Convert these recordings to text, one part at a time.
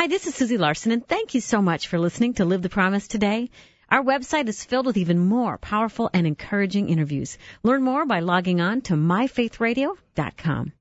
Hi, this is Susie Larson, and thank you so much for listening to Live the Promise today. Our website is filled with even more powerful and encouraging interviews. Learn more by logging on to myfaithradio.com.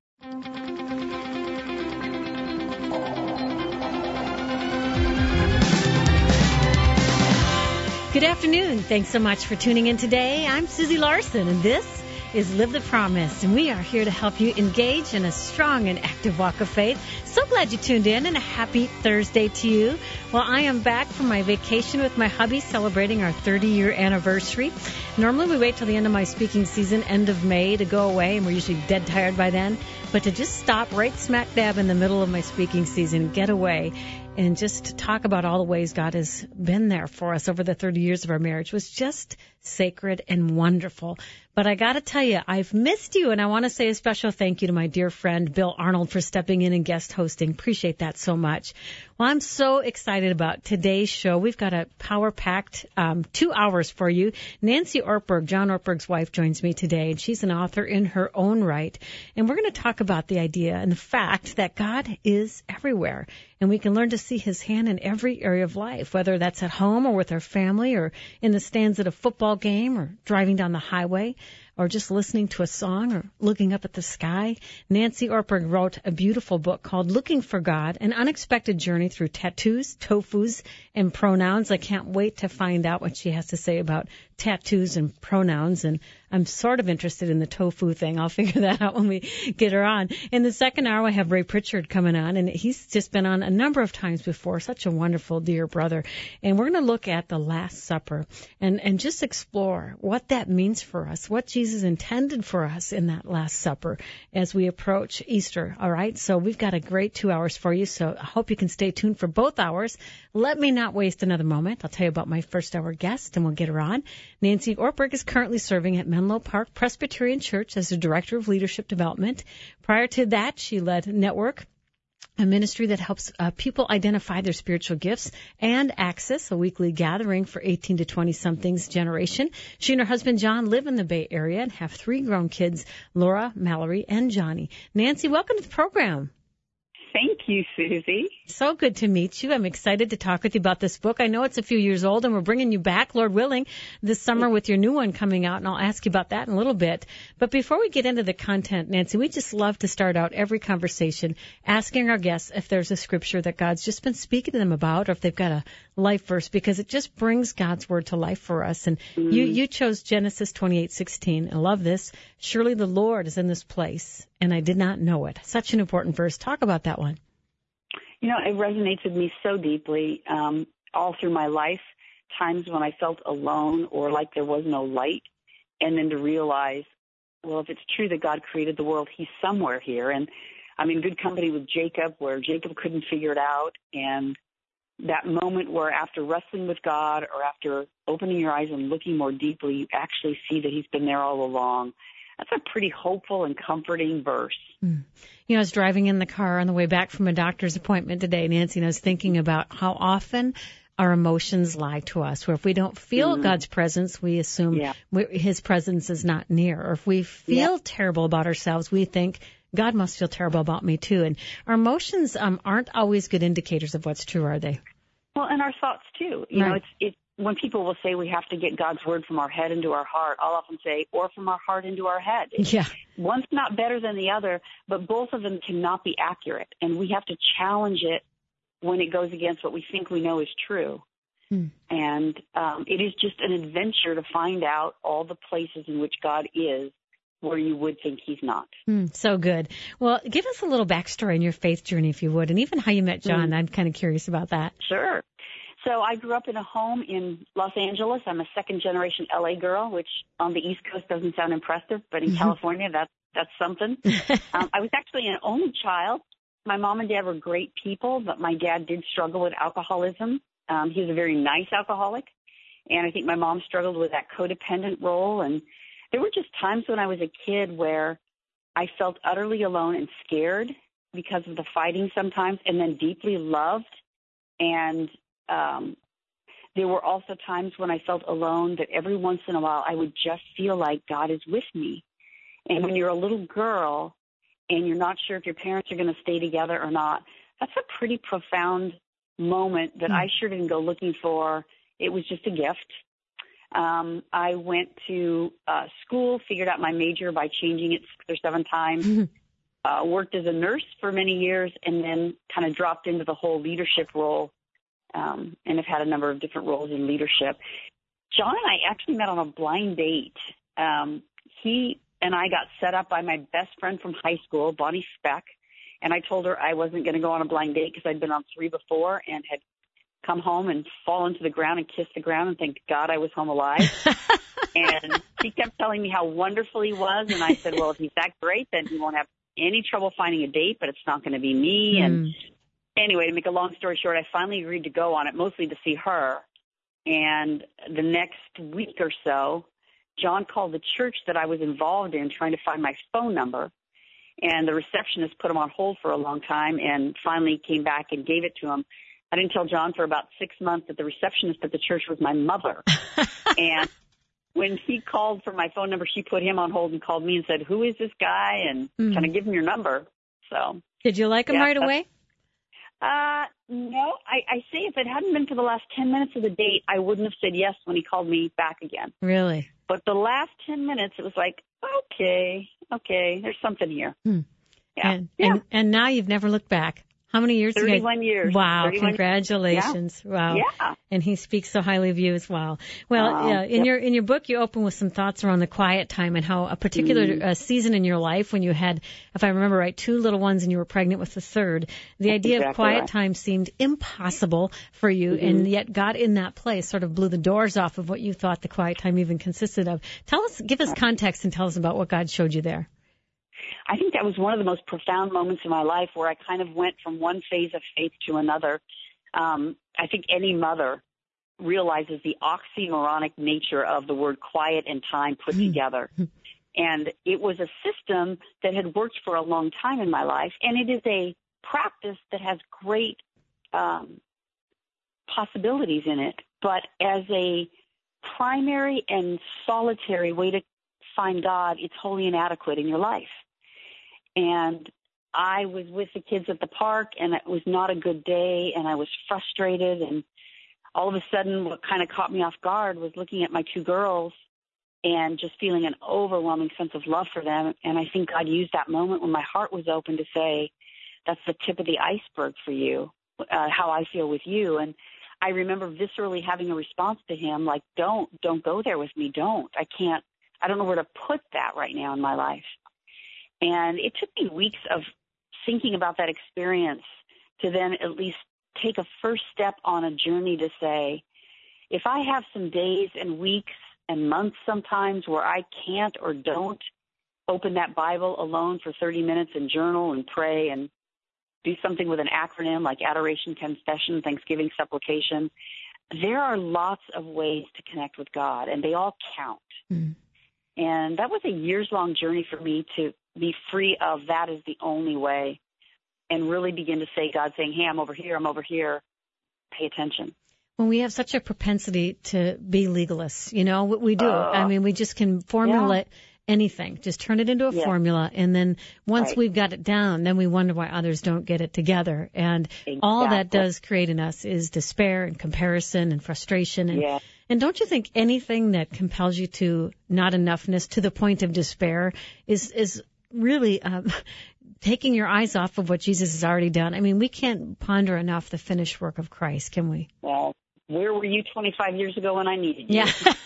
Good afternoon. Thanks so much for tuning in today. I'm Susie Larson, and this is Live the Promise, and we are here to help you engage in a strong and active walk of faith. So glad you tuned in, and a happy Thursday to you. Well, I am back from my vacation with my hubby celebrating our 30-year anniversary. Normally we wait till the end of my speaking season, end of May, to go away, and we're usually dead tired by then. But to just stop right smack dab in the middle of my speaking season, get away, and just to talk about all the ways God has been there for us over the 30 years of our marriage was just sacred and wonderful. But I got to tell you, I've missed you, and I want to say a special thank you to my dear friend Bill Arnold for stepping in and guest hosting. Appreciate that so much. Well, I'm so excited about today's show. We've got a power-packed 2 hours for you. Nancy Ortberg, John Ortberg's wife, joins me today, and she's an author in her own right. And we're going to talk about the idea and the fact that God is everywhere, and we can learn to see his hand in every area of life, whether that's at home or with our family or in the stands at a football game or driving down the highway or just listening to a song or looking up at the sky. Nancy Ortberg wrote a beautiful book called Looking for God, An Unexpected Journey Through Tattoos, Tofus, and Pronouns. I can't wait to find out what she has to say about tattoos and pronouns, and I'm sort of interested in the tofu thing. I'll figure that out when we get her on. In the second hour, I have Ray Pritchard coming on, and he's just been on a number of times before. Such a wonderful, dear brother. And we're going to look at the Last Supper and just explore what that means for us, what Jesus intended for us in that Last Supper as we approach Easter. All right, so we've got a great 2 hours for you, so I hope you can stay tuned for both hours. Let me not waste another moment. I'll tell you about my first hour guest, and we'll get her on. Nancy Ortberg is currently serving at Menlo Park Presbyterian Church as the Director of Leadership Development. Prior to that, she led Network, a ministry that helps people identify their spiritual gifts, and Access, a weekly gathering for 18 to 20-somethings generation. She and her husband, John, live in the Bay Area and have 3 grown kids, Laura, Mallory, and Johnny. Nancy, welcome to the program. Thank you, Susie. So good to meet you. I'm excited to talk with you about this book. I know it's a few years old, and we're bringing you back, Lord willing, this summer with your new one coming out, and I'll ask you about that in a little bit. But before we get into the content, Nancy, we just love to start out every conversation asking our guests if there's a scripture that God's just been speaking to them about, or if they've got a life verse, because it just brings God's word to life for us. And you chose Genesis 28:16. I love this. Surely the Lord is in this place, and I did not know it. Such an important verse. Talk about that one. You know, it resonates with me so deeply all through my life, times when I felt alone or like there was no light, and then to realize, well, if it's true that God created the world, he's somewhere here. And I'm in good company with Jacob, where Jacob couldn't figure it out, and that moment where after wrestling with God or after opening your eyes and looking more deeply, you actually see that he's been there all along. That's a pretty hopeful and comforting verse. You know, I was driving in the car on the way back from a doctor's appointment today, Nancy, and I was thinking about how often our emotions lie to us, where if we don't feel God's presence, we assume his presence is not near. Or if we feel terrible about ourselves, we think God must feel terrible about me too. And our emotions aren't always good indicators of what's true, are they? Well, and our thoughts too. You know, it's when people will say we have to get God's word from our head into our heart, I'll often say, or from our heart into our head. One's not better than the other, but both of them cannot be accurate. And we have to challenge it when it goes against what we think we know is true. And it is just an adventure to find out all the places in which God is where you would think he's not. So good. Well, give us a little backstory in your faith journey, if you would, and even how you met John. I'm kind of curious about that. Sure. So I grew up in a home in Los Angeles. I'm a second-generation L.A. girl, which on the East Coast doesn't sound impressive, but in California, that's something. I was actually an only child. My mom and dad were great people, but my dad did struggle with alcoholism. He was a very nice alcoholic, and I think my mom struggled with that codependent role. And there were just times when I was a kid where I felt utterly alone and scared because of the fighting sometimes, and then deeply loved. And there were also times when I felt alone that every once in a while I would just feel like God is with me. And when you're a little girl and you're not sure if your parents are going to stay together or not, that's a pretty profound moment that I sure didn't go looking for. It was just a gift. I went to school, figured out my major by changing it 6 or 7 times, worked as a nurse for many years, and then kind of dropped into the whole leadership role, and have had a number of different roles in leadership. John and I actually met on a blind date. He and I got set up by my best friend from high school, Bonnie Speck, and I told her I wasn't going to go on a blind date because I'd been on 3 before and had come home and fallen to the ground and kissed the ground and thank God I was home alive. And she kept telling me how wonderful he was, and I said, well, if he's that great, then he won't have any trouble finding a date, but it's not going to be me. And anyway, to make a long story short, I finally agreed to go on it, mostly to see her. And the next week or so, John called the church that I was involved in trying to find my phone number. And the receptionist put him on hold for a long time and finally came back and gave it to him. I didn't tell John for about 6 months that the receptionist at the church was my mother. And when he called for my phone number, she put him on hold and called me and said, who is this guy? And kind of give him your number. So, did you like him right away? No, I say if it hadn't been for the last 10 minutes of the date, I wouldn't have said yes when he called me back again. Really? But the last 10 minutes, it was like, okay, there's something here. Yeah. And now you've never looked back. How many years? 31 years. Wow, 31. Congratulations. Yeah. Wow. Yeah. And he speaks so highly of you as well. Well, in your book, you open with some thoughts around the quiet time and how a particular season in your life when you had, if I remember right, 2 little ones and you were pregnant with the third, the idea of quiet time seemed impossible for you, and yet God in that place sort of blew the doors off of what you thought the quiet time even consisted of. Give us context and tell us about what God showed you there. I think that was one of the most profound moments in my life where I kind of went from one phase of faith to another. I think any mother realizes the oxymoronic nature of the word quiet and time put together. And it was a system that had worked for a long time in my life, and it is a practice that has great possibilities in it. But as a primary and solitary way to find God, it's wholly inadequate in your life. And I was with the kids at the park, and it was not a good day, and I was frustrated. And all of a sudden, what kind of caught me off guard was looking at my 2 girls and just feeling an overwhelming sense of love for them. And I think God used that moment when my heart was open to say, that's the tip of the iceberg for you, how I feel with you. And I remember viscerally having a response to him, like, don't go there with me. I don't know where to put that right now in my life. And it took me weeks of thinking about that experience to then at least take a first step on a journey to say, if I have some days and weeks and months sometimes where I can't or don't open that Bible alone for 30 minutes and journal and pray and do something with an acronym like adoration, confession, thanksgiving, supplication, there are lots of ways to connect with God, and they all count. And that was a years-long journey for me to be free of that is the only way and really begin to say, God saying, hey, I'm over here, pay attention. Well, we have such a propensity to be legalists, we do. I mean, we just can formulate anything, just turn it into a formula, and then once we've got it down, then we wonder why others don't get it together. And all that does create in us is despair and comparison and frustration. And don't you think anything that compels you to not enoughness to the point of despair is really taking your eyes off of what Jesus has already done? I mean, we can't ponder enough the finished work of Christ, can we? Well, where were you 25 years ago when I needed you?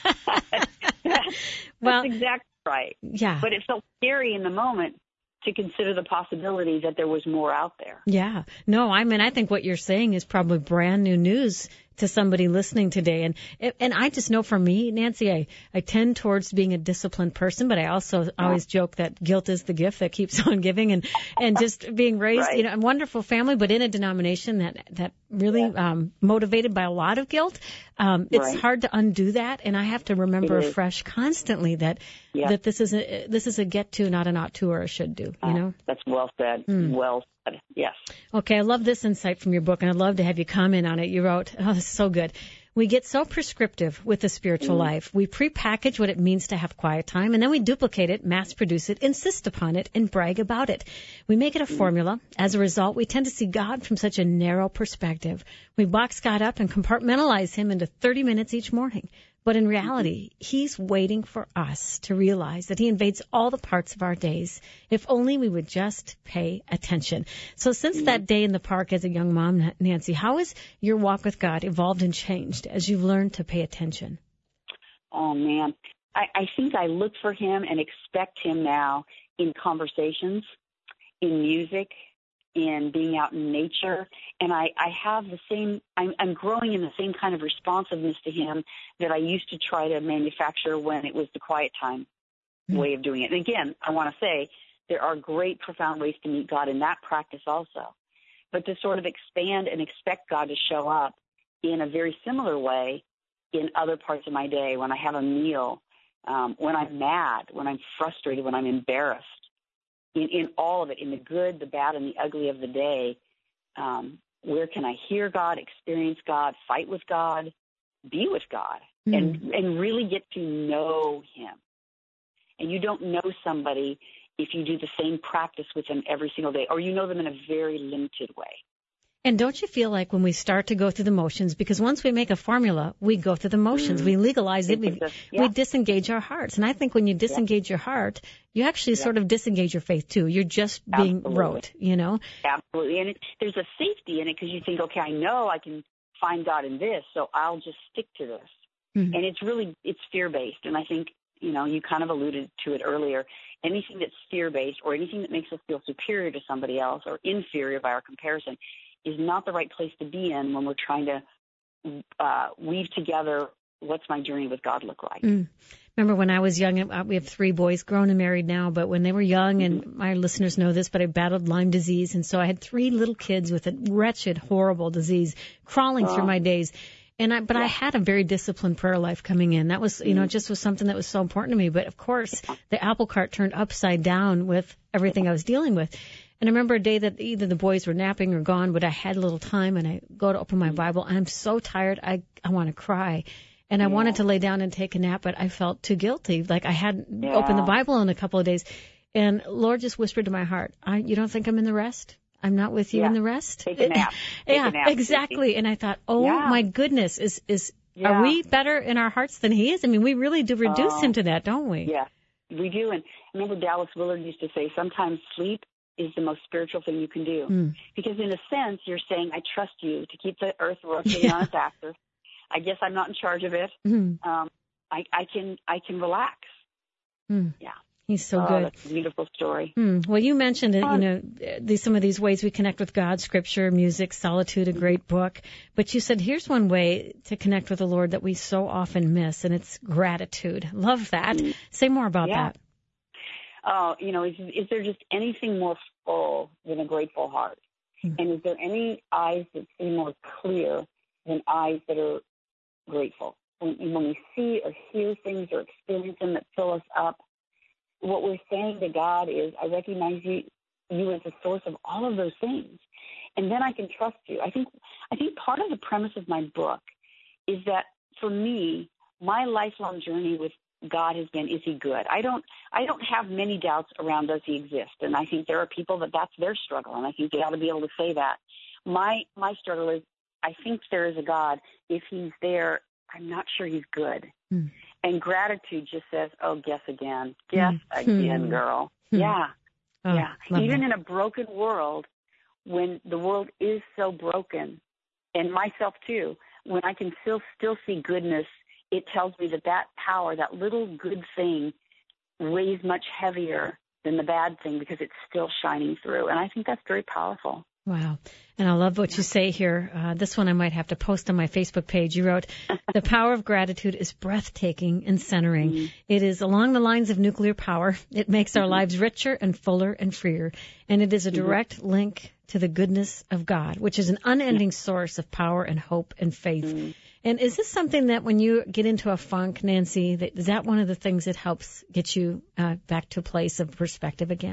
That's exactly right. Yeah. But it felt scary in the moment to consider the possibility that there was more out there. Yeah. No, I mean, I think what you're saying is probably brand new news to somebody listening today. And I just know for me, Nancy, I tend towards being a disciplined person, but I also always joke that guilt is the gift that keeps on giving, and just being raised, a wonderful family, but in a denomination that really motivated by a lot of guilt. It's hard to undo that, and I have to remember afresh constantly that this is a get to, not an ought to or a should do. That's well said. Well said. Yes. Okay, I love this insight from your book, and I'd love to have you comment on it. You wrote, this is so good. We get so prescriptive with the spiritual life. We prepackage what it means to have quiet time, and then we duplicate it, mass produce it, insist upon it, and brag about it. We make it a formula. As a result, we tend to see God from such a narrow perspective. We box God up and compartmentalize him into 30 minutes each morning. But in reality, he's waiting for us to realize that he invades all the parts of our days, if only we would just pay attention. So since that day in the park as a young mom, Nancy, how has your walk with God evolved and changed as you've learned to pay attention? Oh, man. I think I look for him and expect him now in conversations, in music, in being out in nature, and I have the same, I'm growing in the same kind of responsiveness to him that I used to try to manufacture when it was the quiet time way of doing it. And again, I want to say there are great, profound ways to meet God in that practice also. But to sort of expand and expect God to show up in a very similar way in other parts of my day, when I have a meal, when I'm mad, when I'm frustrated, when I'm embarrassed, in all of it, in the good, the bad, and the ugly of the day, where can I hear God, experience God, fight with God, be with God, and really get to know him. And you don't know somebody if you do the same practice with them every single day, or you know them in a very limited way. And don't you feel like when we start to go through the motions, because once we make a formula, we go through the motions, we legalize it, we disengage our hearts. And I think when you disengage your heart, you actually sort of disengage your faith too. You're just being rote, you know? Absolutely. And there's a safety in it because you think, okay, I know I can find God in this, so I'll just stick to this. And it's fear-based. And I think, you know, you kind of alluded to it earlier. Anything that's fear-based or anything that makes us feel superior to somebody else or inferior by our comparison is not the right place to be in when we're trying to weave together what's my journey with God look like. Remember when I was young, we have 3 boys, grown and married now, but when they were young, and my listeners know this, but I battled Lyme disease, and so I had 3 little kids with a wretched, horrible disease crawling through my days. And I had a very disciplined prayer life coming in. That was, you know, just was something that was so important to me. But of course, the apple cart turned upside down with everything I was dealing with. And I remember a day that either the boys were napping or gone, but I had a little time, and I go to open my Bible, and I'm so tired, I want to cry. And I wanted to lay down and take a nap, but I felt too guilty. Like I hadn't opened the Bible in a couple of days. And Lord just whispered to my heart, you don't think I'm in the rest? I'm not with you in the rest? Take a nap. Take a nap, exactly. Stacey. And I thought, my goodness, are we better in our hearts than he is? I mean, we really do reduce him to that, don't we? Yeah, we do. And I remember Dallas Willard used to say, sometimes sleep is the most spiritual thing you can do. Because in a sense, you're saying, I trust you to keep the earth rotating on its axis. I guess I'm not in charge of it. I can relax. Yeah. He's so good. That's a beautiful story. Well, you mentioned, you know, some of these ways we connect with God, scripture, music, solitude, a great book. But you said, here's one way to connect with the Lord that we so often miss, and it's gratitude. Love that. Say more about that. Oh, you know, is there just anything more full than a grateful heart? And is there any eyes that see more clear than eyes that are grateful? When we see or hear things or experience them that fill us up, what we're saying to God is, I recognize you as the source of all of those things, and then I can trust you. I think part of the premise of my book is that for me, my lifelong journey with God has been, is he good? I don't have many doubts around does he exist, and I think there are people that's their struggle, and I think they ought to be able to say that. My struggle is, I think there is a God. If he's there, I'm not sure he's good. And gratitude just says, oh, guess again. Guess again, girl. Yeah. Even in a broken world, when the world is so broken, and myself too, when I can still see goodness, it tells me that power, that little good thing, weighs much heavier than the bad thing because it's still shining through. And I think that's very powerful. Wow. And I love what you say here. This one I might have to post on my Facebook page. You wrote, the power of gratitude is breathtaking and centering. It is along the lines of nuclear power. It makes our lives richer and fuller and freer. And it is a direct link to the goodness of God, which is an unending source of power and hope and faith. And is this something that when you get into a funk, Nancy, is that one of the things that helps get you back to a place of perspective again?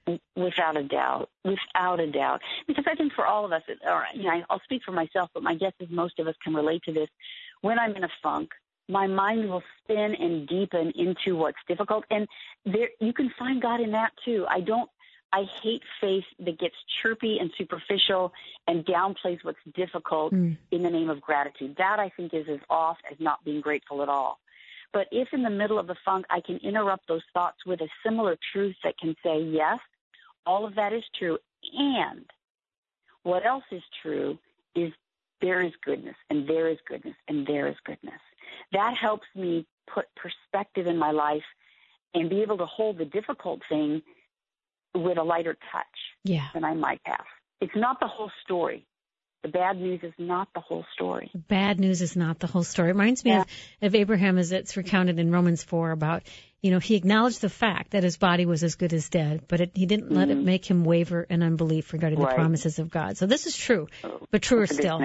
Without a doubt. Because I think for all of us, I'll speak for myself, but my guess is most of us can relate to this. When I'm in a funk, my mind will spin and deepen into what's difficult. And there, you can find God in that too. I hate faith that gets chirpy and superficial and downplays what's difficult in the name of gratitude. That, I think, is as off as not being grateful at all. But if in the middle of the funk, I can interrupt those thoughts with a similar truth that can say, yes, all of that is true. And what else is true is there is goodness, and there is goodness, and there is goodness. That helps me put perspective in my life and be able to hold the difficult thing with a lighter touch than I might have. It's not the whole story. The bad news is not the whole story. Bad news is not the whole story. It reminds me of Abraham, as it's recounted in Romans 4 about, he acknowledged the fact that his body was as good as dead, but he didn't let it make him waver in unbelief regarding the promises of God. So this is true, but truer still,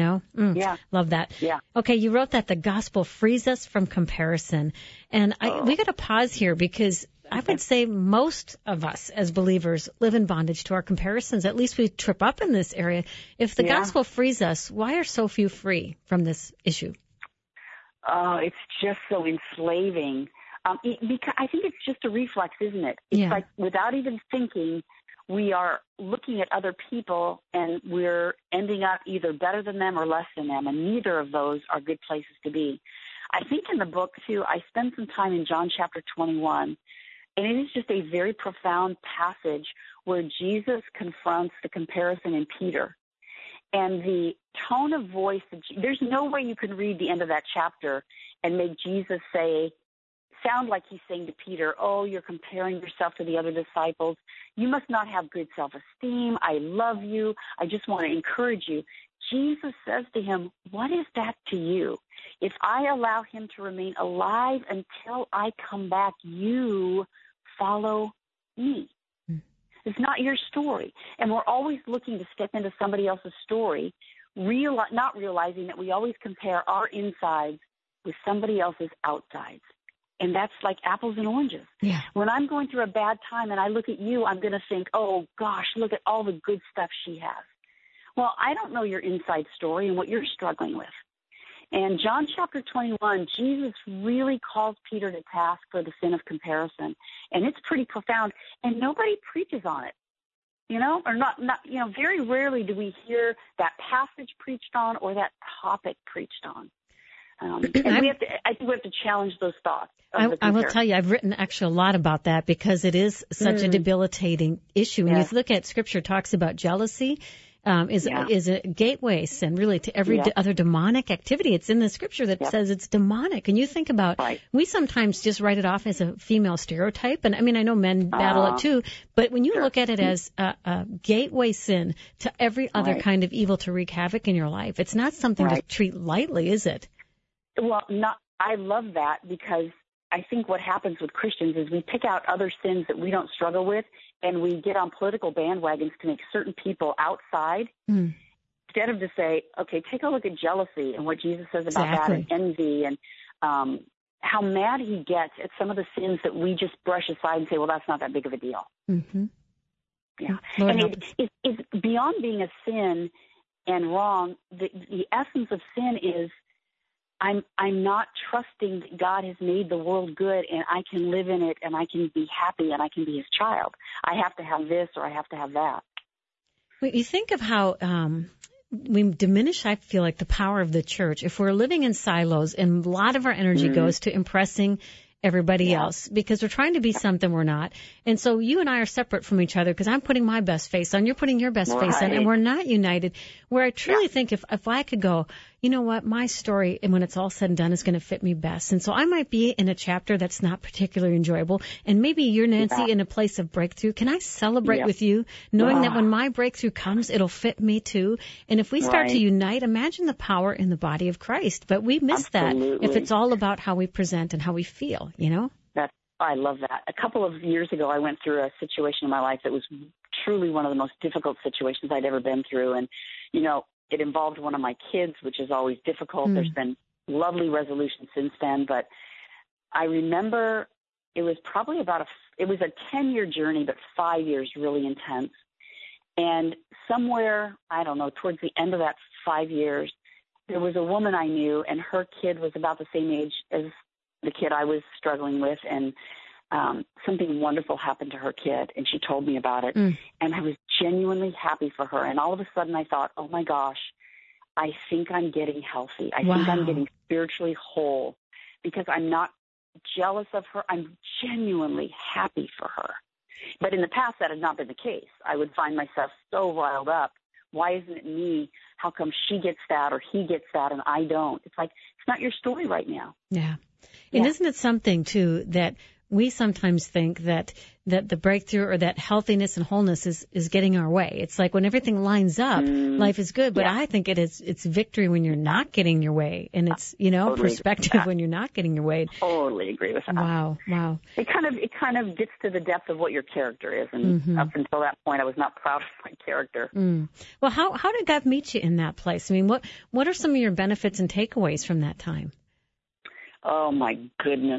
Love that. Yeah. Okay, you wrote that the gospel frees us from comparison. And we got to pause here because I would say most of us as believers live in bondage to our comparisons. At least we trip up in this area. If the gospel frees us, why are so few free from this issue? It's just so enslaving. Because I think it's just a reflex, isn't it? It's like without even thinking, we are looking at other people and we're ending up either better than them or less than them, and neither of those are good places to be. I think in the book, too, I spend some time in John chapter 21, and it is just a very profound passage where Jesus confronts the comparison in Peter. And the tone of voice, there's no way you can read the end of that chapter and make Jesus sound like he's saying to Peter, oh, you're comparing yourself to the other disciples. You must not have good self-esteem. I love you. I just want to encourage you. Jesus says to him, what is that to you? If I allow him to remain alive until I come back, you follow me. It's not your story. And we're always looking to step into somebody else's story, not realizing that we always compare our insides with somebody else's outsides. And that's like apples and oranges. Yeah. When I'm going through a bad time and I look at you, I'm going to think, oh, gosh, look at all the good stuff she has. Well, I don't know your inside story and what you're struggling with. And John chapter 21, Jesus really calls Peter to task for the sin of comparison. And it's pretty profound. And nobody preaches on it, or not, very rarely do we hear that passage preached on or that topic preached on. And I think we have to challenge those thoughts. I will tell you, I've written actually a lot about that because it is such a debilitating issue. When you look at Scripture, talks about jealousy. Is a gateway sin really to every other demonic activity. It's in the Scripture that says it's demonic. And you think about, we sometimes just write it off as a female stereotype. And I mean, I know men battle it too, but when you look at it as a gateway sin to every other kind of evil to wreak havoc in your life, it's not something to treat lightly, is it? Well, I love that because I think what happens with Christians is we pick out other sins that we don't struggle with, and we get on political bandwagons to make certain people outside instead of to say, okay, take a look at jealousy and what Jesus says about that, and envy, and how mad he gets at some of the sins that we just brush aside and say, well, that's not that big of a deal. Mm-hmm. Yeah. Lord, and it's beyond being a sin and wrong. The essence of sin is I'm not trusting that God has made the world good and I can live in it and I can be happy and I can be his child. I have to have this or I have to have that. Well, you think of how we diminish, I feel like, the power of the church. If we're living in silos and a lot of our energy goes to impressing everybody else because we're trying to be something we're not. And so you and I are separate from each other because I'm putting my best face on, you're putting your best face on, and we're not united. Where I truly think if I could go, you know what, my story, and when it's all said and done, is going to fit me best. And so I might be in a chapter that's not particularly enjoyable, and maybe you're, Nancy, in a place of breakthrough. Can I celebrate with you, knowing that when my breakthrough comes, it'll fit me too? And if we start to unite, imagine the power in the body of Christ. But we miss that if it's all about how we present and how we feel, I love that. A couple of years ago, I went through a situation in my life that was truly one of the most difficult situations I'd ever been through. And, it involved one of my kids, which is always difficult. There's been lovely resolution since then. But I remember it was probably it was a 10-year journey, but 5 years really intense. And somewhere, I don't know, towards the end of that 5 years, there was a woman I knew, and her kid was about the same age as the kid I was struggling with, and something wonderful happened to her kid, and she told me about it, and I was genuinely happy for her. And all of a sudden I thought, oh my gosh, I think I'm getting healthy. I think I'm getting spiritually whole, because I'm not jealous of her. I'm genuinely happy for her. But in the past, that had not been the case. I would find myself so riled up. Why isn't it me? How come she gets that or he gets that and I don't? It's like, it's not your story right now. Yeah. And isn't it something, too, that we sometimes think that the breakthrough or that healthiness and wholeness is getting our way. It's like when everything lines up, life is good. But I think it's victory when you're not getting your way. And it's, totally perspective when you're not getting your way. Totally agree with that. Wow. It kind of gets to the depth of what your character is. And up until that point, I was not proud of my character. Well, how did God meet you in that place? I mean, what are some of your benefits and takeaways from that time? Oh, my goodness.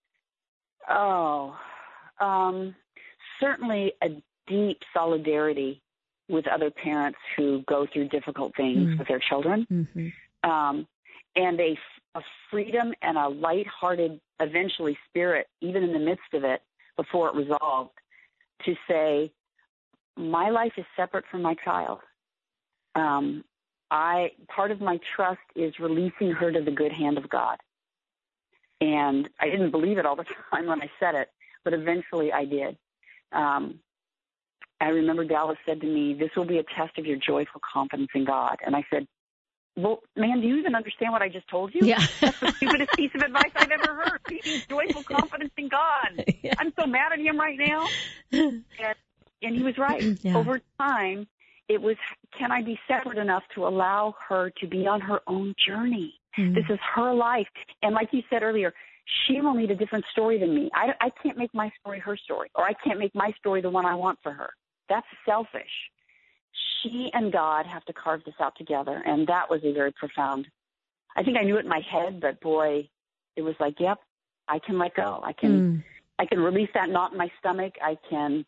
Certainly a deep solidarity with other parents who go through difficult things with their children, and a freedom and a lighthearted, eventually spirit, even in the midst of it, before it resolved, to say, my life is separate from my child. Part of my trust is releasing her to the good hand of God. And I didn't believe it all the time when I said it, but eventually I did. I remember Dallas said to me, this will be a test of your joyful confidence in God. And I said, well, man, do you even understand what I just told you? Yeah. That's the stupidest piece of advice I've ever heard. He needs joyful confidence in God. Yeah. I'm so mad at him right now. And he was right. Yeah. Over time, it was, can I be separate enough to allow her to be on her own journey? This is her life. And like you said earlier, she will need a different story than me. I can't make my story her story, or I can't make my story the one I want for her. That's selfish. She and God have to carve this out together. And that was a very profound, I think I knew it in my head, but boy, it was like, yep, I can let go. I can release that knot in my stomach. I can,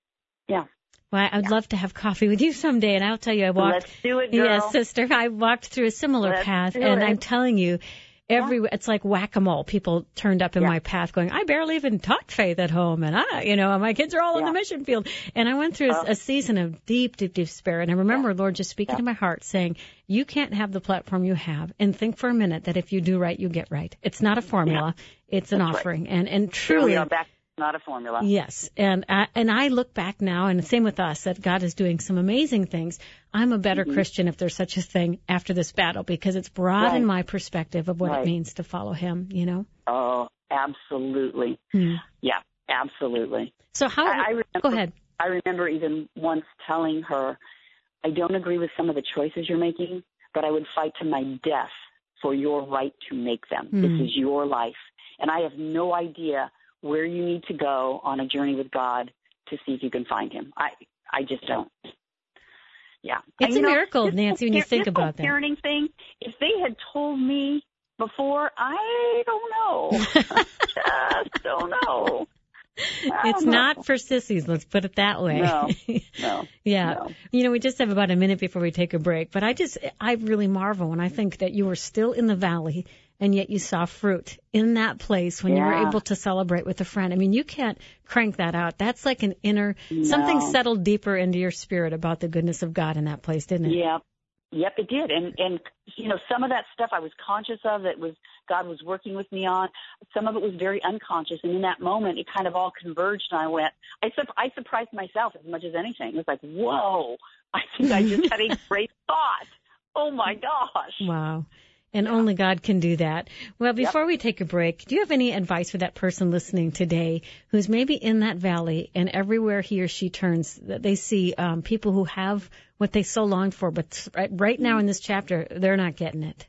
Well, I'd love to have coffee with you someday, and I'll tell you, Let's do it, girl. Yes, sister. I walked through a similar path, and I'm telling you, it's like whack-a-mole. People turned up in my path going, I barely even taught faith at home, and my kids are all on the mission field. And I went through a season of deep, deep, deep despair, and I remember Lord just speaking to my heart saying, you can't have the platform you have, and think for a minute that if you do right, you get right. It's not a formula. It's an offering. Right. And truly... Here we are back. Not a formula. Yes. And I look back now, and same with us, that God is doing some amazing things. I'm a better Christian, if there's such a thing, after this battle, because it's broadened my perspective of what it means to follow him, Oh, absolutely. Yeah, absolutely. So go ahead. I remember even once telling her, I don't agree with some of the choices you're making, but I would fight to my death for your right to make them. This is your life. And I have no idea where you need to go on a journey with God to see if you can find him. I just don't. Yeah. It's a miracle, Nancy, when you think about that. Parenting thing, if they had told me before, I don't know. Just don't know. It's not for sissies, let's put it that way. No. Yeah. No. We just have about a minute before we take a break, but I really marvel when I think that you were still in the valley, and yet you saw fruit in that place when you were able to celebrate with a friend. I mean, you can't crank that out. That's like an inner, something settled deeper into your spirit about the goodness of God in that place, didn't it? Yep, it did. And some of that stuff I was conscious of, God was working with me on. Some of it was very unconscious. And in that moment, it kind of all converged, and I surprised myself as much as anything. It was like, whoa, I think I just had a great thought. Oh my gosh. Wow. And only God can do that. Well, before we take a break, do you have any advice for that person listening today who's maybe in that valley, and everywhere he or she turns, that they see people who have what they so longed for, but right now in this chapter, they're not getting it?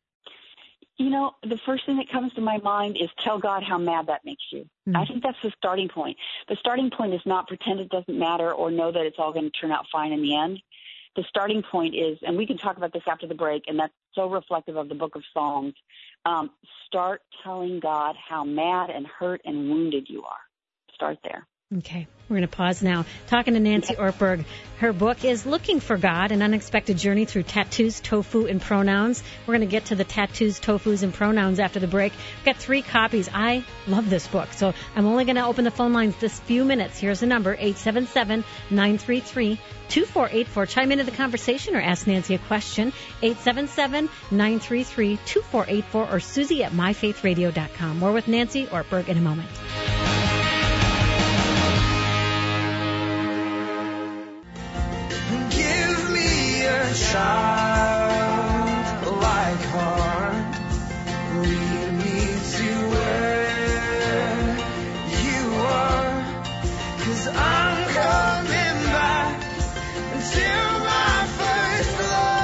The first thing that comes to my mind is tell God how mad that makes you. I think that's the starting point. The starting point is not pretend it doesn't matter or know that it's all going to turn out fine in the end. the starting point is, and we can talk about this after the break, and that's so reflective of the book of Psalms, start telling God how mad and hurt and wounded you are. Start there. Okay, we're going to pause now. Talking to Nancy Ortberg. Her book is Looking for God, An Unexpected Journey Through Tattoos, Tofu, and Pronouns. We're going to get to the tattoos, tofus, and pronouns after the break. We've got 3 copies. I love this book, so I'm only going to open the phone lines this few minutes. Here's the number, 877-933-2484. Chime into the conversation or ask Nancy a question, 877-933-2484, or Susie at myfaithradio.com. More with Nancy Ortberg in a moment. Childlike heart, lead me to where you are, 'cause I'm coming back to my first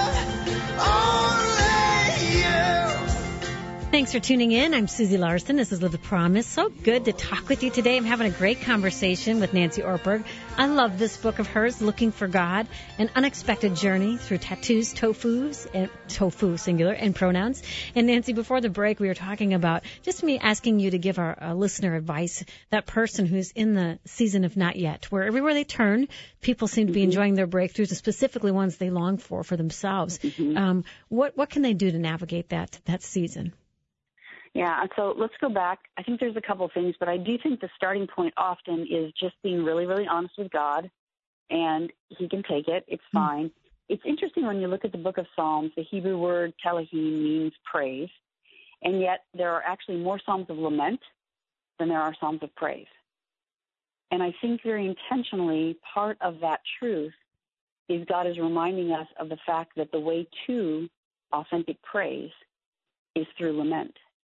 love, only you. Thanks for tuning in. I'm Susie Larson. This is Live the Promise. So good to talk with you today. I'm having a great conversation with Nancy Ortberg. I love this book of hers, Looking for God, An Unexpected Journey Through Tattoos, Tofus, and Tofu, singular, and Pronouns. And Nancy, before the break, we were talking about just me asking you to give our listener advice, that person who's in the season of not yet, where everywhere they turn, people seem to be enjoying their breakthroughs, and specifically ones they long for themselves. What can they do to navigate that season? Yeah, so let's go back. I think there's a couple of things, but I do think the starting point often is just being really, really honest with God, and He can take it. It's fine. It's interesting when you look at the book of Psalms, the Hebrew word telahim means praise, and yet there are actually more psalms of lament than there are psalms of praise. And I think very intentionally part of that truth is God is reminding us of the fact that the way to authentic praise is through lament.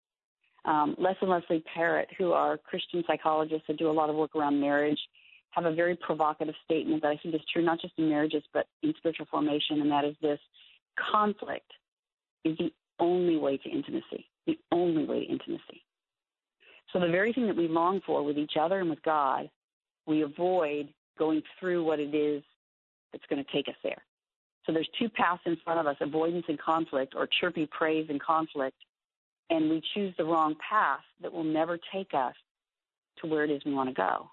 Les and Leslie Parrott, who are Christian psychologists that do a lot of work around marriage, have a very provocative statement that I think is true not just in marriages but in spiritual formation, and that is this: conflict is the only way to intimacy, the only way to intimacy. So the very thing that we long for with each other and with God, we avoid going through what it is that's going to take us there. So there's 2 paths in front of us, avoidance and conflict, or chirpy praise and conflict. And we choose the wrong path that will never take us to where it is we want to go.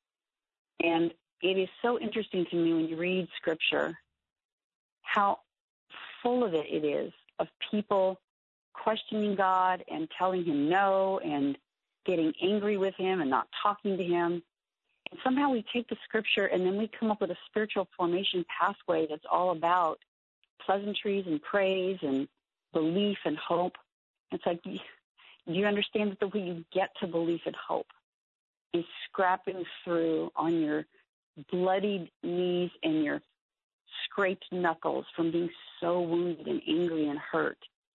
And it is so interesting to me when you read Scripture how full of it is of people questioning God and telling Him no and getting angry with Him and not talking to Him. And somehow we take the Scripture and then we come up with a spiritual formation pathway that's all about pleasantries and praise and belief and hope. It's like, do you understand that the way you get to belief and hope is scrapping through on your bloodied knees and your scraped knuckles from being so wounded and angry and hurt,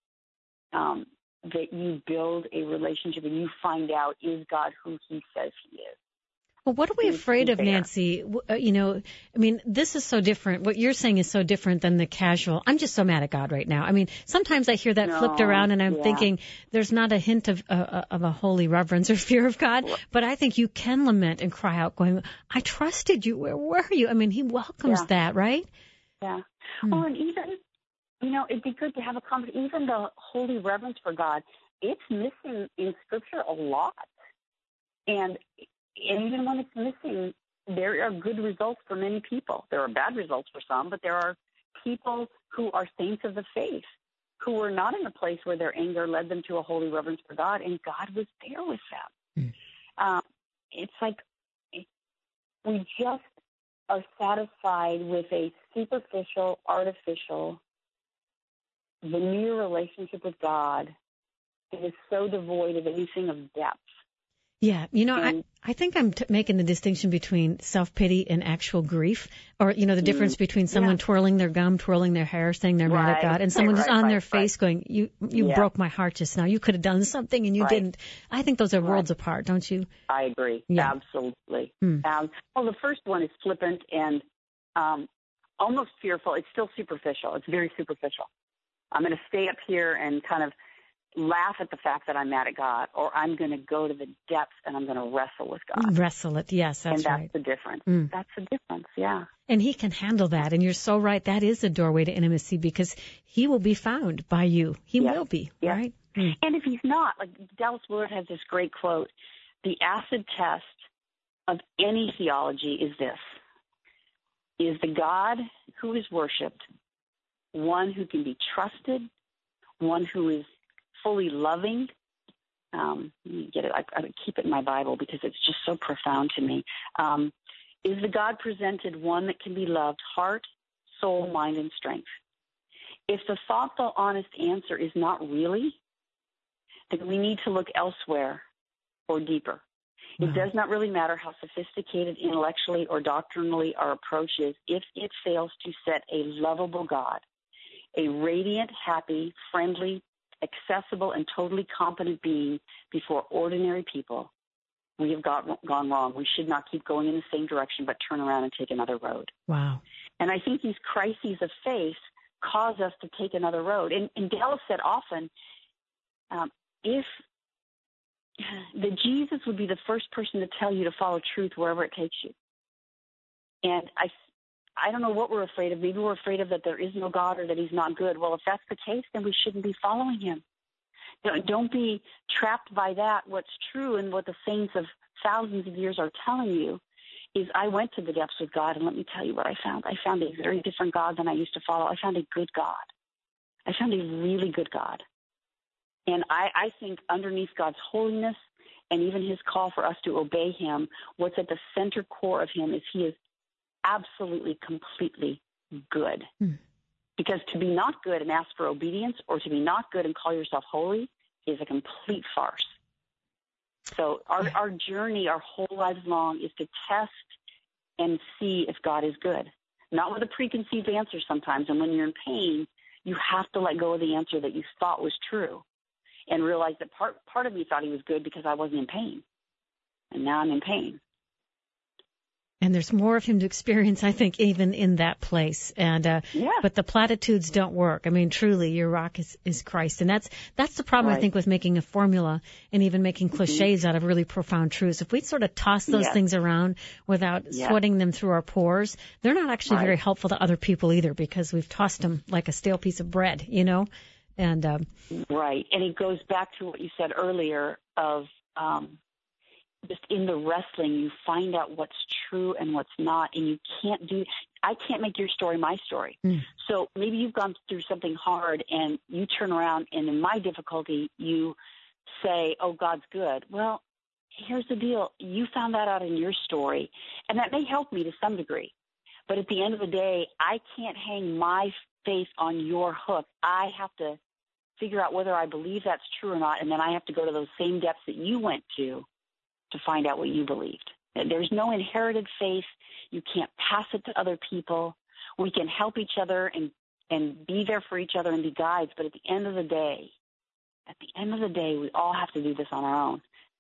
that you build a relationship and you find out, is God who He says He is? Well, what are we afraid of, Nancy? This is so different. What you're saying is so different than the casual, I'm just so mad at God right now. I mean, sometimes I hear that flipped around and I'm thinking there's not a hint of a holy reverence or fear of God, but I think you can lament and cry out going, I trusted you. Where were you? I mean, He welcomes that, right? Yeah. Well, and even, it'd be good to have a conversation. Even the holy reverence for God, it's missing in Scripture a lot. And even when it's missing, there are good results for many people. There are bad results for some, but there are people who are saints of the faith who were not in a place where their anger led them to a holy reverence for God, and God was there with them. It's like we just are satisfied with a superficial, artificial, veneer relationship with God that is so devoid of anything of depth. Yeah, I think I'm making the distinction between self-pity and actual grief, or, the difference between someone twirling their gum, twirling their hair, saying they're mad at God, and someone who's on their face going, you broke my heart just now. You could have done something and you didn't. I think those are worlds apart, don't you? I agree. Yeah. Absolutely. Well, the first one is flippant and almost fearful. It's still superficial. It's very superficial. I'm going to stay up here and kind of laugh at the fact that I'm mad at God, or I'm going to go to the depths and I'm going to wrestle with God. Wrestle it, yes, that's right. And that's the difference. That's the difference, yeah. And he can handle that. And you're so right. That is a doorway to intimacy because he will be found by you. He will be, right? Mm. And if he's not, like Dallas Willard has this great quote, the acid test of any theology is this: is the God who is worshipped one who can be trusted, one who is fully loving? You get it. I keep it in my Bible because it's just so profound to me. Is the God presented one that can be loved, heart, soul, mind, and strength? If the thoughtful, honest answer is not really, then we need to look elsewhere or deeper. Wow. It does not really matter how sophisticated intellectually or doctrinally our approach is if it fails to set a lovable God, a radiant, happy, friendly, accessible, and totally competent being before ordinary people. We have gone wrong. We should not keep going in the same direction, but turn around and take another road. Wow. And I think these crises of faith cause us to take another road. And Dallas said often, if that Jesus would be the first person to tell you to follow truth wherever it takes you. And I don't know what we're afraid of. Maybe we're afraid of that there is no God or that he's not good. Well, if that's the case, then we shouldn't be following him. Don't be trapped by that. What's true and what the saints of thousands of years are telling you is I went to the depths with God, and let me tell you what I found. I found a very different God than I used to follow. I found a good God. I found a really good God. And I think underneath God's holiness and even his call for us to obey him, what's at the center core of him is he is absolutely, completely good. Hmm. Because to be not good and ask for obedience, or to be not good and call yourself holy, is a complete farce. So our journey, our whole lives long, is to test and see if God is good. Not with a preconceived answer sometimes. And when you're in pain, you have to let go of the answer that you thought was true and realize that part of me thought he was good because I wasn't in pain. And now I'm in pain. And there's more of him to experience, I think, even in that place. And but the platitudes don't work. I mean, truly, your rock is Christ. And that's the problem, right. I think, with making a formula and even making cliches out of really profound truths. If we sort of toss those things around without sweating them through our pores, they're not actually very helpful to other people either, because we've tossed them like a stale piece of bread, you know? And right. And it goes back to what you said earlier of just in the wrestling, you find out what's true and what's not, and I can't make your story my story. Mm. So maybe you've gone through something hard and you turn around and in my difficulty, you say, oh, God's good. Well, here's the deal. You found that out in your story, and that may help me to some degree. But at the end of the day, I can't hang my faith on your hook. I have to figure out whether I believe that's true or not, and then I have to go to those same depths that you went to find out what you believed. There's no inherited faith. You can't pass it to other people. We can help each other and be there for each other and be guides, but at the end of the day, we all have to do this on our own.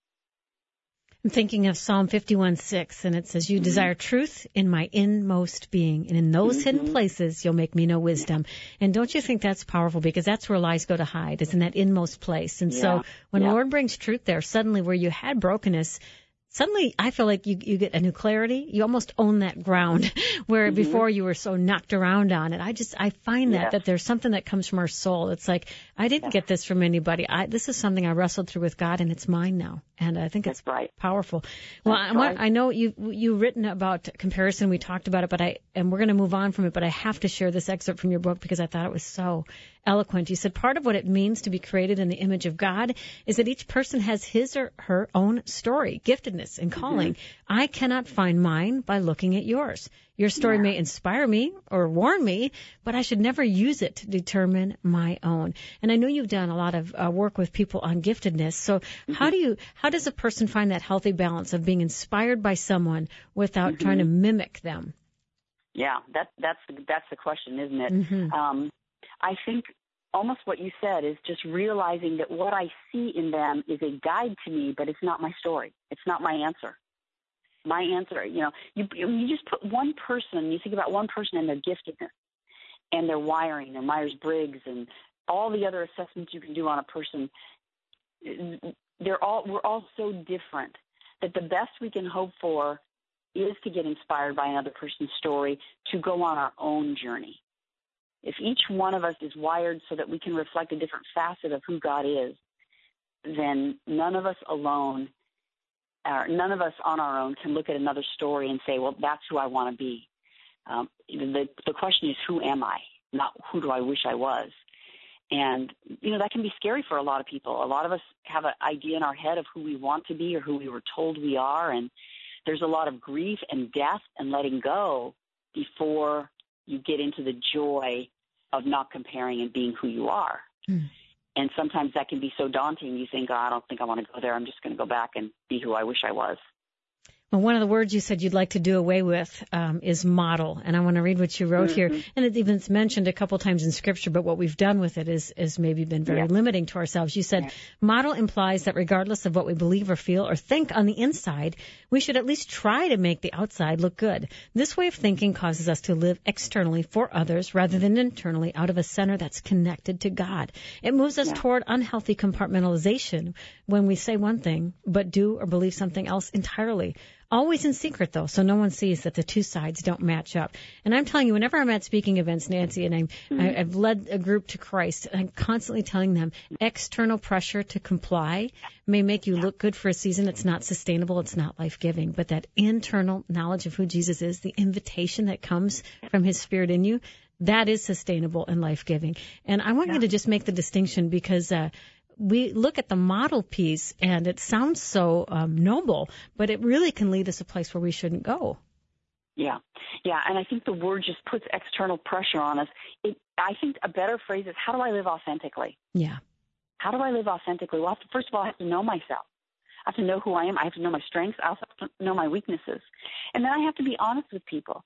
I'm thinking of Psalm 51:6, and it says, you desire truth in my inmost being, and in those hidden places you'll make me know wisdom. And don't you think that's powerful? Because that's where lies go to hide, is in that inmost place. And so when the Lord brings truth there, suddenly where you had brokenness, suddenly I feel like you get a new clarity. You almost own that ground where before you were so knocked around on it. I find that there's something that comes from our soul. It's like, I didn't get this from anybody. This is something I wrestled through with God, and it's mine now. And I think it's powerful. Well, I know you've written about comparison. We talked about it, and we're going to move on from it, but I have to share this excerpt from your book because I thought it was so eloquent. You said part of what it means to be created in the image of God is that each person has his or her own story, giftedness, and calling. I cannot find mine by looking at yours. Your story may inspire me or warn me, but I should never use it to determine my own. And I know you've done a lot of work with people on giftedness. So how does a person find that healthy balance of being inspired by someone without trying to mimic them? Yeah, that's the question, isn't it? I think almost what you said is just realizing that what I see in them is a guide to me, but it's not my story. It's not my answer. My answer, you just put one person, you think about one person and their giftedness and their wiring, their Myers-Briggs, and all the other assessments you can do on a person. We're all so different that the best we can hope for is to get inspired by another person's story to go on our own journey. If each one of us is wired so that we can reflect a different facet of who God is, then none of us alone, or none of us on our own can look at another story and say, well, that's who I want to be. The question is, who am I? Not who do I wish I was? And, that can be scary for a lot of people. A lot of us have an idea in our head of who we want to be or who we were told we are, and there's a lot of grief and death and letting go before you get into the joy of not comparing and being who you are. Mm. And sometimes that can be so daunting. You think, I don't think I want to go there. I'm just going to go back and be who I wish I was. Well, one of the words you said you'd like to do away with is model. And I want to read what you wrote here. And it's mentioned a couple times in Scripture, but what we've done with it is maybe been very limiting to ourselves. You said model implies that regardless of what we believe or feel or think on the inside, we should at least try to make the outside look good. This way of thinking causes us to live externally for others rather than internally out of a center that's connected to God. It moves us toward unhealthy compartmentalization when we say one thing but do or believe something else entirely. Always in secret, though, so no one sees that the two sides don't match up. And I'm telling you, whenever I'm at speaking events, Nancy, and I've led a group to Christ, I'm constantly telling them external pressure to comply may make you look good for a season. It's not sustainable. It's not life-giving. But that internal knowledge of who Jesus is, the invitation that comes from His Spirit in you, that is sustainable and life-giving. And I want you to just make the distinction because we look at the model piece, and it sounds so noble, but it really can lead us a place where we shouldn't go. Yeah, and I think the word just puts external pressure on us. I think a better phrase is, how do I live authentically? Yeah. How do I live authentically? Well, first of all, I have to know myself. I have to know who I am. I have to know my strengths. I also have to know my weaknesses. And then I have to be honest with people.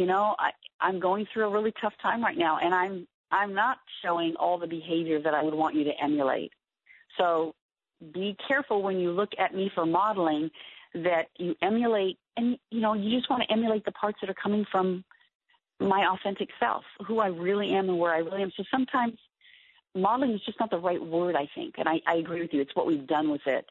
I'm going through a really tough time right now, and I'm not showing all the behavior that I would want you to emulate. So be careful when you look at me for modeling that you emulate, and, you just want to emulate the parts that are coming from my authentic self, who I really am and where I really am. So sometimes modeling is just not the right word, I think, and I agree with you. It's what we've done with it,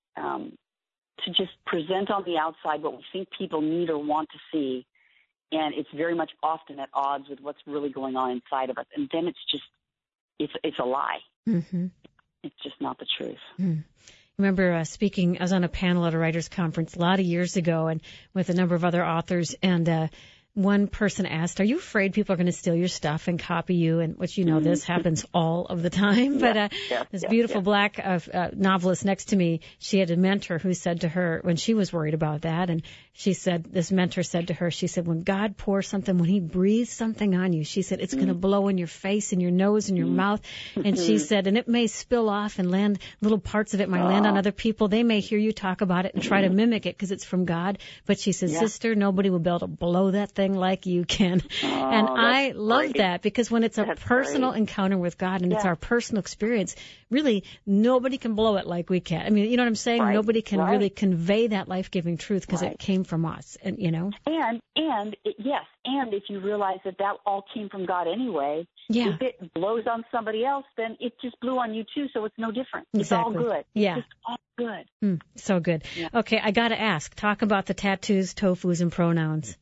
to just present on the outside what we think people need or want to see, and it's very much often at odds with what's really going on inside of us. And then it's a lie. Mm-hmm. It's just not the truth. I remember speaking, I was on a panel at a writers' conference a lot of years ago and with a number of other authors, and one person asked, are you afraid people are going to steal your stuff and copy you? And which, this happens all of the time. But this beautiful black novelist next to me, she had a mentor who said to her when she was worried about that, and she said, this mentor said to her, she said, when God pours something, when He breathes something on you, she said, it's going to blow in your face and your nose and your mouth. And she said, and it may spill off and land, little parts of it might land on other people. They may hear you talk about it and try to mimic it because it's from God. But she said, sister, nobody will be able to blow that thing like you can. And I love that, because when it's a personal encounter with God and it's our personal experience, really nobody can blow it like we can. I mean, you know what I'm saying? Right. Nobody can really convey that life-giving truth because it came from us, and And if you realize that all came from God anyway, if it blows on somebody else, then it just blew on you too, so it's no different. It's all good. Yeah. It's just all good. So good. Yeah. Okay, I got to ask, talk about the tattoos, tofus, and pronouns.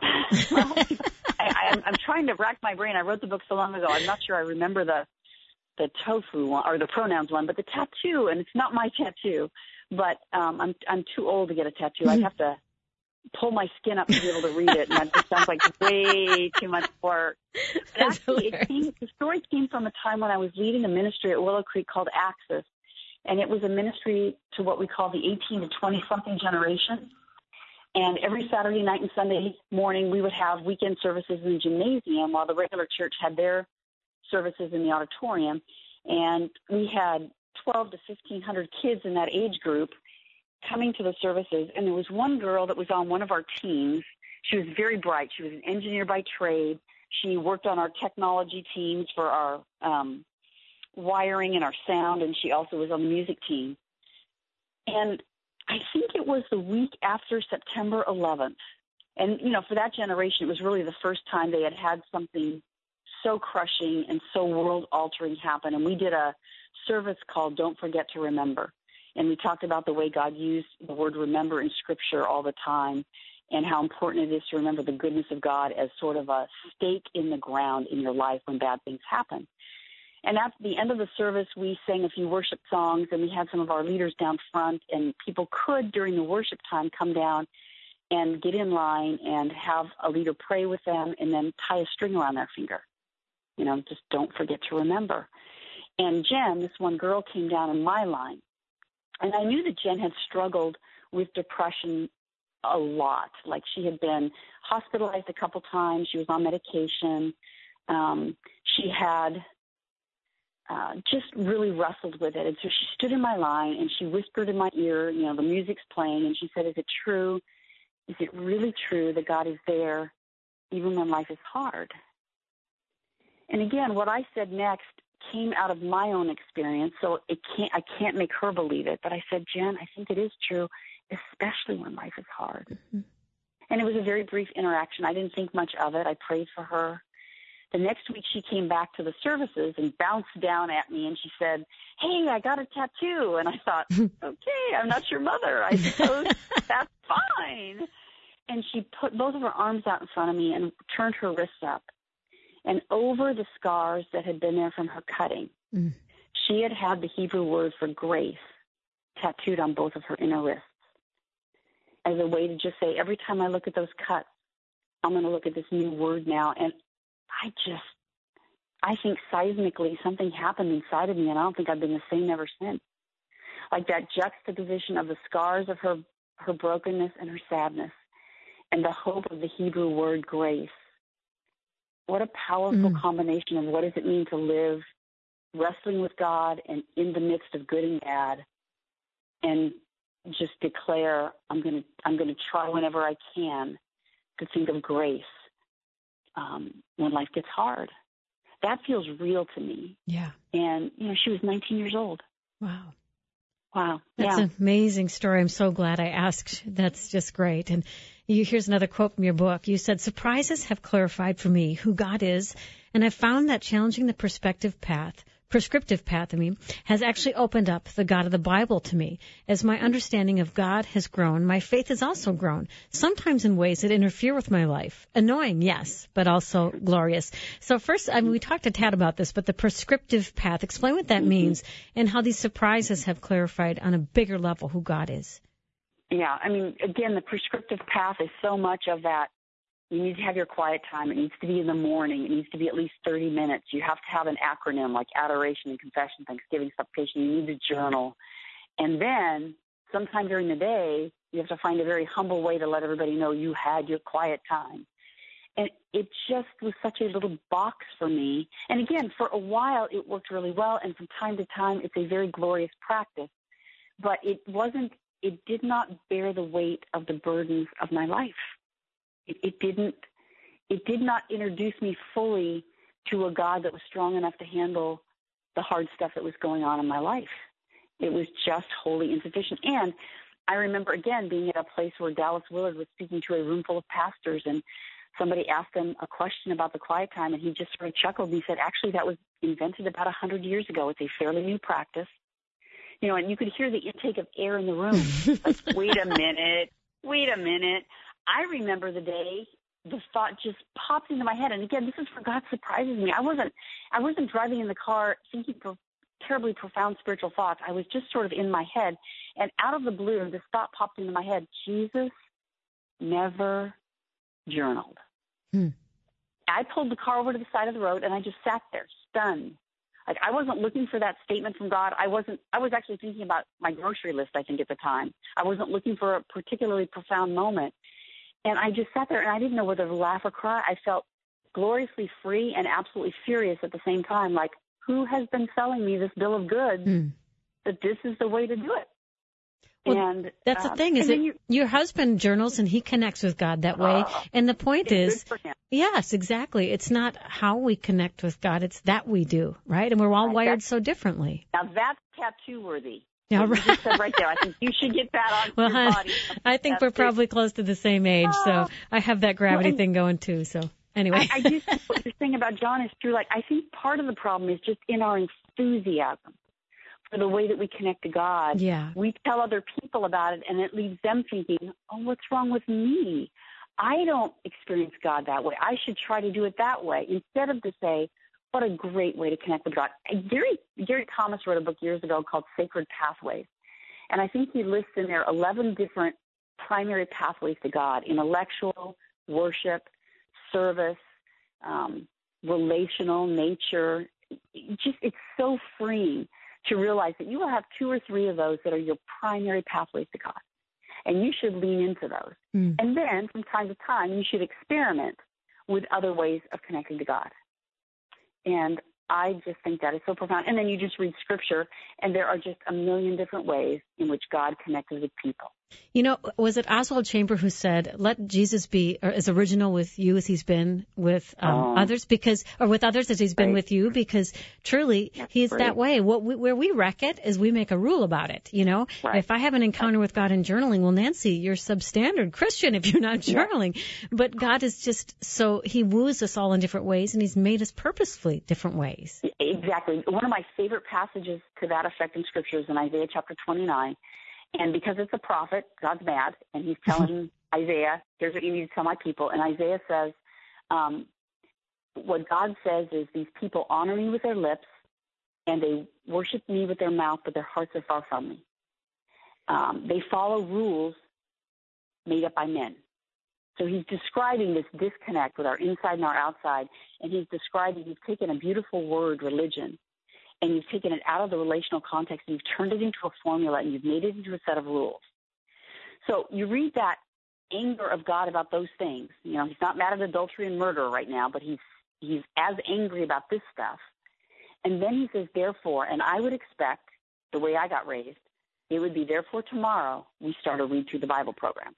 I'm trying to rack my brain. I wrote the book so long ago. I'm not sure I remember the tofu one or the pronouns one, but the tattoo, and it's not my tattoo, but I'm too old to get a tattoo. I'd have to pull my skin up to be able to read it, and that just sounds like way too much work. But actually, the story came from a time when I was leading a ministry at Willow Creek called Access, and it was a ministry to what we call the 18 to 20-something generation. And every Saturday night and Sunday morning, we would have weekend services in the gymnasium while the regular church had their services in the auditorium. And we had 12 to 1,500 kids in that age group coming to the services. And there was one girl that was on one of our teams. She was very bright. She was an engineer by trade. She worked on our technology teams for our wiring and our sound, and she also was on the music team. And I think it was the week after September 11th. And, for that generation, it was really the first time they had something so crushing and so world-altering happen. And we did a service called Don't Forget to Remember. And we talked about the way God used the word remember in Scripture all the time. and how important it is to remember the goodness of God as sort of a stake in the ground in your life when bad things happen. And at the end of the service, we sang a few worship songs, and we had some of our leaders down front, and people could, during the worship time, come down and get in line and have a leader pray with them and then tie a string around their finger. Just don't forget to remember. And Jen, this one girl, came down in my line, and I knew that Jen had struggled with depression a lot. Like, she had been hospitalized a couple times. She was on medication. She had just really wrestled with it. And so she stood in my line and she whispered in my ear, the music's playing, and she said, "Is it true? Is it really true that God is there even when life is hard?" And again, what I said next came out of my own experience, so I can't make her believe it. But I said, "Jen, I think it is true, especially when life is hard." Mm-hmm. And it was a very brief interaction. I didn't think much of it. I prayed for her. The next week she came back to the services and bounced down at me, and she said, "Hey, I got a tattoo." And I thought, okay, I'm not your mother. I suppose that's fine. And she put both of her arms out in front of me and turned her wrists up. And over the scars that had been there from her cutting, she had had the Hebrew word for grace tattooed on both of her inner wrists as a way to just say, every time I look at those cuts, I'm going to look at this new word now. And I think seismically something happened inside of me, and I don't think I've been the same ever since. Like that juxtaposition of the scars of her brokenness and her sadness and the hope of the Hebrew word grace. What a powerful combination of what does it mean to live wrestling with God and in the midst of good and bad, and just declare, I'm going to try whenever I can to think of grace when life gets hard. That feels real to me. Yeah. And, she was 19 years old. Wow. That's an amazing story. I'm so glad I asked. That's just great. And here's another quote from your book. You said, "Surprises have clarified for me who God is, and I've found that challenging the prescriptive path, has actually opened up the God of the Bible to me. As my understanding of God has grown, my faith has also grown, sometimes in ways that interfere with my life. Annoying, yes, but also glorious." So first, we talked a tad about this, but the prescriptive path, explain what that means and how these surprises have clarified on a bigger level who God is. Yeah, again, the prescriptive path is so much of that. You need to have your quiet time. It needs to be in the morning. It needs to be at least 30 minutes. You have to have an acronym like adoration and confession, thanksgiving, supplication. You need to journal. And then sometime during the day, you have to find a very humble way to let everybody know you had your quiet time. And it just was such a little box for me. And again, for a while, it worked really well. And from time to time, it's a very glorious practice. But it did not bear the weight of the burdens of my life. It did not introduce me fully to a God that was strong enough to handle the hard stuff that was going on in my life. It was just wholly insufficient. And I remember, again, being at a place where Dallas Willard was speaking to a room full of pastors, and somebody asked him a question about the quiet time, and he just sort of chuckled. And he said, "Actually, that was invented about 100 years ago. It's a fairly new practice." And you could hear the intake of air in the room. Like, wait a minute. I remember the day the thought just popped into my head. And again, this is where God surprises me. I wasn't driving in the car thinking terribly profound spiritual thoughts. I was just sort of in my head. And out of the blue, this thought popped into my head: Jesus never journaled. I pulled the car over to the side of the road, and I just sat there stunned. Like, I wasn't looking for that statement from God. I was actually thinking about my grocery list, I think, at the time. I wasn't looking for a particularly profound moment. And I just sat there, and I didn't know whether to laugh or cry. I felt gloriously free and absolutely furious at the same time. Like, who has been selling me this bill of goods that this is the way to do it? Well, and that's the thing, is that your husband journals and he connects with God that way. And the point is, yes, exactly. It's not how we connect with God. It's that we do, right? And we're all wired so differently. Now, that's tattoo worthy. Yeah, right. You just said right there. I think you should get that on your body. I think we're probably close to the same age, so I have that gravity thing going too. So anyway. I do think what you're saying about John is true. Like, I think part of the problem is just in our enthusiasm for the way that we connect to God. Yeah. We tell other people about it, and it leaves them thinking, oh, what's wrong with me? I don't experience God that way. I should try to do it that way, instead of to say, what a great way to connect with God. Gary Thomas wrote a book years ago called Sacred Pathways, and I think he lists in there 11 different primary pathways to God: intellectual, worship, service, relational, nature. It's so freeing to realize that you will have 2 or 3 of those that are your primary pathways to God, and you should lean into those. And then from time to time, you should experiment with other ways of connecting to God. And I just think that is so profound. And then you just read Scripture, and there are just a million different ways in which God connected with people. You know, was it Oswald Chamber who said, let Jesus be as original with you as he's been with others, or with others as he's been with you, because truly he's that way. Where we wreck it is we make a rule about it, you know. Right. If I have an encounter with God in journaling, well, Nancy, you're substandard Christian if you're not journaling. Yeah. But God is just so, he woos us all in different ways, and he's made us purposefully different ways. Exactly. One of my favorite passages to that effect in Scripture is in Isaiah chapter 29. And because it's a prophet, God's mad, and he's telling Isaiah, here's what you need to tell my people. And Isaiah says, what God says is, these people honor me with their lips, and they worship me with their mouth, but their hearts are far from me. They follow rules made up by men. So he's describing this disconnect with our inside and our outside, and he's taken a beautiful word, religion, and you've taken it out of the relational context, and you've turned it into a formula, and you've made it into a set of rules. So you read that anger of God about those things. You know, he's not mad at adultery and murder right now, but he's as angry about this stuff. And then he says, therefore, and I would expect, the way I got raised, it would be, therefore, tomorrow we start a Read Through the Bible program.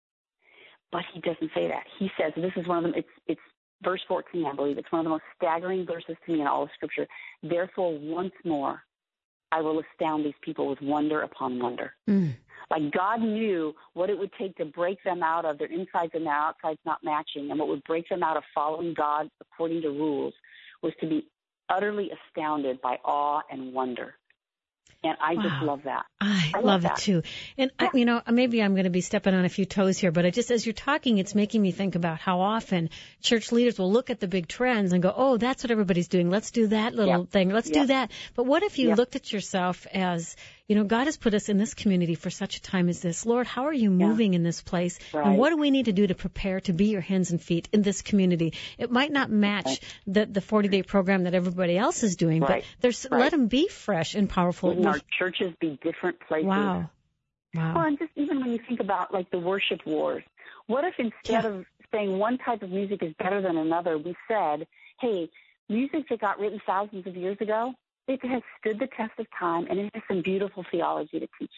But he doesn't say that. He says, this is one of them, it's verse 14, I believe. It's one of the most staggering verses to me in all of Scripture. Therefore, once more, I will astound these people with wonder upon wonder. Like God knew what it would take to break them out of their insides and their outsides not matching, and what would break them out of following God according to rules was to be utterly astounded by awe and wonder. And I just love that. I love it too. And, maybe I'm going to be stepping on a few toes here, but as you're talking, it's making me think about how often church leaders will look at the big trends and go, oh, that's what everybody's doing. Let's do that little thing. Let's do that. But what if you looked at yourself as, God has put us in this community for such a time as this. Lord, how are you moving in this place? Right. And what do we need to do to prepare to be your hands and feet in this community? It might not match the 40-day program that everybody else is doing, but let them be fresh and powerful. Wouldn't our churches be different places? Wow. Well, and just even when you think about, like, the worship wars, what if instead of saying one type of music is better than another, we said, hey, music that got written thousands of years ago, it has stood the test of time, and it has some beautiful theology to teach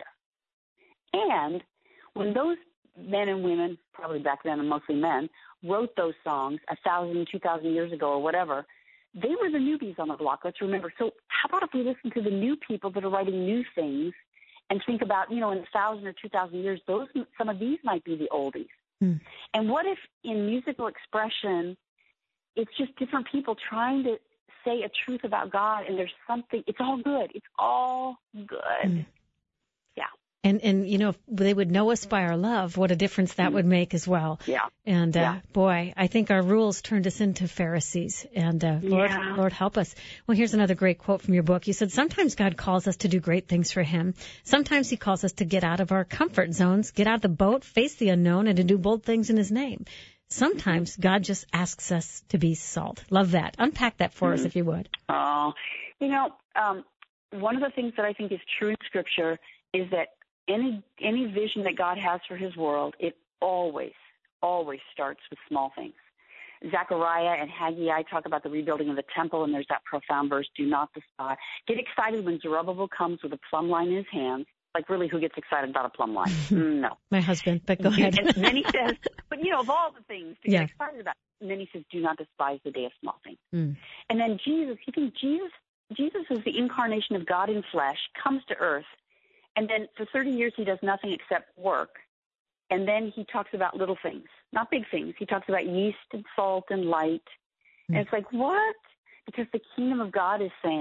us. And when those men and women, probably back then and mostly men, wrote those songs 1,000, 2,000 years ago or whatever, they were the newbies on the block, let's remember. So how about if we listen to the new people that are writing new things and think about, in 1,000 or 2,000 years, some of these might be the oldies. And what if in musical expression, it's just different people trying to say a truth about God, and there's something, it's all good. It's all good. Yeah. And if they would know us by our love, what a difference that would make as well. Yeah. And boy, I think our rules turned us into Pharisees. And Lord help us. Well, here's another great quote from your book. You said, sometimes God calls us to do great things for him. Sometimes he calls us to get out of our comfort zones, get out of the boat, face the unknown, and to do bold things in his name. Sometimes God just asks us to be salt. Love that. Unpack that for us, if you would. Oh, one of the things that I think is true in Scripture is that any vision that God has for his world, it always starts with small things. Zechariah and Haggai talk about the rebuilding of the temple, and there's that profound verse, do not despise. Get excited when Zerubbabel comes with a plumb line in his hands. Like, really, who gets excited about a plumb line? No. My husband, but go ahead. And then he says, but, of all the things to get excited about. And then he says, do not despise the day of small things. And then Jesus is the incarnation of God in flesh, comes to earth, and then for 30 years he does nothing except work. And then he talks about little things, not big things. He talks about yeast and salt and light. And it's like, what? Because the kingdom of God is saying,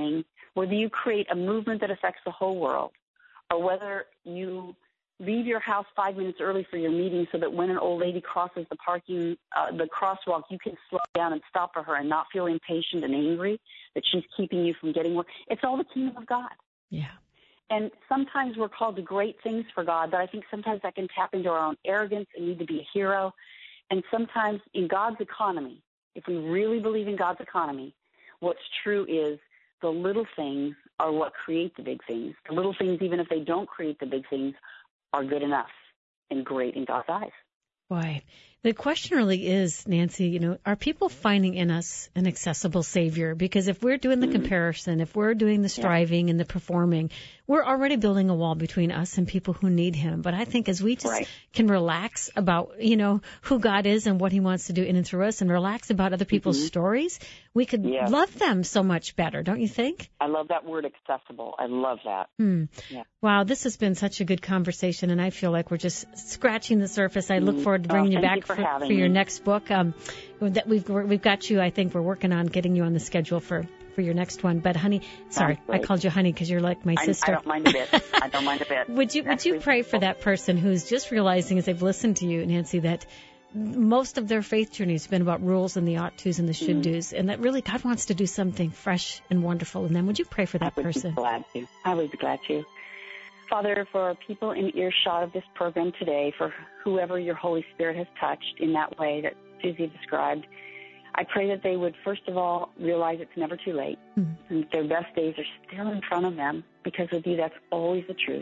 Whether you create a movement that affects the whole world, or whether you leave your house 5 minutes early for your meeting so that when an old lady crosses the crosswalk, you can slow down and stop for her and not feel impatient and angry that she's keeping you from getting work. It's all the kingdom of God. Yeah. And sometimes we're called to great things for God, but I think sometimes that can tap into our own arrogance and need to be a hero. And sometimes in God's economy, if we really believe in God's economy, what's true is the little things are what create the big things. The little things, even if they don't create the big things, are good enough and great in God's eyes. Boy, the question really is, Nancy, are people finding in us an accessible Savior? Because if we're doing the comparison, if we're doing the striving and the performing, we're already building a wall between us and people who need him. But I think as we just can relax about, who God is and what he wants to do in and through us, and relax about other people's stories, we could love them so much better, don't you think? I love that word, accessible. I love that. Yeah. Wow, this has been such a good conversation, and I feel like we're just scratching the surface. I look forward to bringing you back for your next book. That we've got you. I think we're working on getting you on the schedule for your next one. But honey, sorry, I called you honey because you're like my sister. I don't mind a bit. I don't mind a bit. Would you pray for that person who's just realizing as they've listened to you, Nancy, that most of their faith journey has been about rules and the ought-tos and the should-dos, and that really God wants to do something fresh and wonderful in them? Would you pray for that person? I would be glad to. Father, for people in earshot of this program today, for whoever your Holy Spirit has touched in that way that Susie described, I pray that they would, first of all, realize it's never too late, and their best days are still in front of them, because with you, that's always the truth.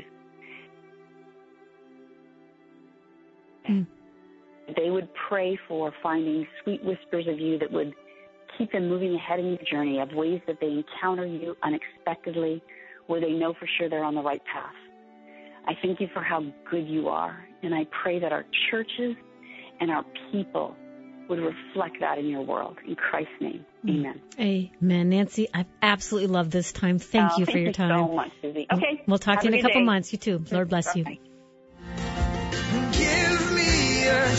They would pray for finding sweet whispers of you that would keep them moving ahead in your journey, of ways that they encounter you unexpectedly, where they know for sure they're on the right path. I thank you for how good you are, and I pray that our churches and our people would reflect that in your world. In Christ's name, amen. Amen. Nancy, I've absolutely loved this time. Thank you for your time. Thank you so much, Susie. Okay. We'll talk to you in a couple months. You too. Lord bless you. Give me a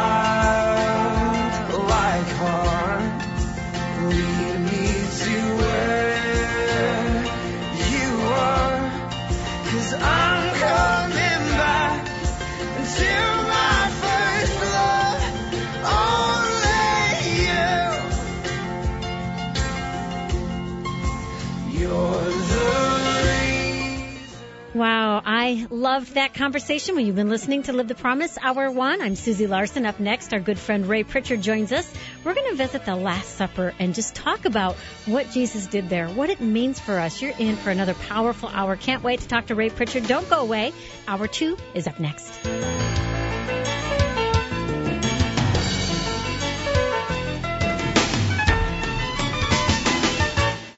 childlike heart. Lead me to where you are. 'Cause I'm coming back to my first love. Only you. You're the Wow, I loved that conversation. Well, you've been listening to Live the Promise, Hour 1. I'm Susie Larson. Up next, our good friend Ray Pritchard joins us. We're going to visit the Last Supper and just talk about what Jesus did there, what it means for us. You're in for another powerful hour. Can't wait to talk to Ray Pritchard. Don't go away. Hour 2 is up next.